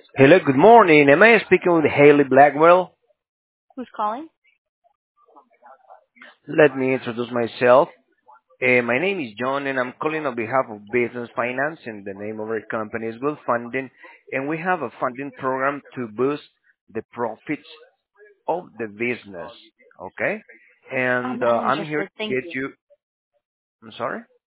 Hello, good morning. Am I speaking with Haley Blackwell? Who's calling? Let me introduce myself. My name is John, and I'm calling on behalf of Business Finance, and the name of our company is Good Funding, and we have a funding program to boost the profits of the business. Okay, I'm and not I'm here interested. to Thank get you. you. I'm sorry.